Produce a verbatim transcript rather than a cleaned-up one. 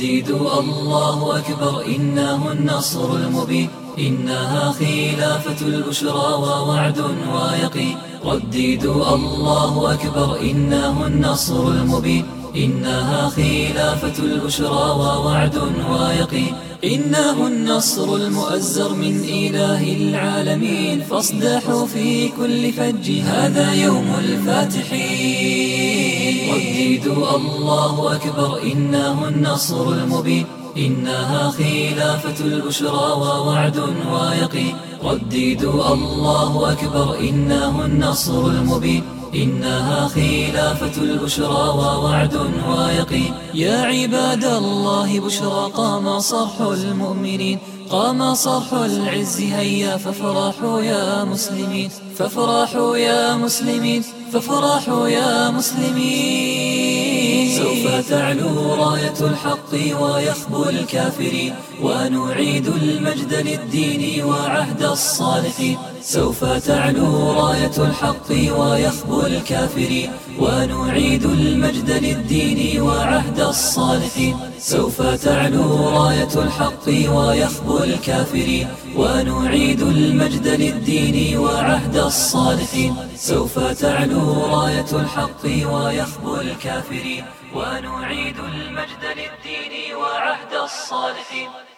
رددوا الله أكبر إنه النصر المبين، إنها خلافة البشرى ووعد ويقين. رددوا الله أكبر إنه النصر المبين، إنها خلافة البشرى ووعد ويقين. إنه النصر المؤزر من إله العالمين، فاصدحوا في كل فج هذا يوم الفاتحين. رددوا الله أكبر إنه النصر المبين، إنها خلافة البشرى ووعد ويقين. رددوا الله أكبر إنه النصر المبين، إنها خلافة البشرى ووعد ويقين. يا عباد الله بشرى قام صرح المؤمنين، قام صرح العز هيا فافرحوا يا مسلمين، فافرحوا يا مسلمين، فافرحوا يا مسلمين. سوف تعلو راية الحق ويخبو الكافرين، ونعيد المجد للدين وعهد الصالحين. سوف تعلو راية الحق ويخبو الكافرين، ونعيد المجد للدين وعهد الصالحين. سوف تعلو راية الحق ويخبو الكافرين، ونعيد المجد للدين وعهد الصالحين. سوف تعلو راية الحق ويخبو الكافرين، ونعيد المجد للدين وعهد الصالحين.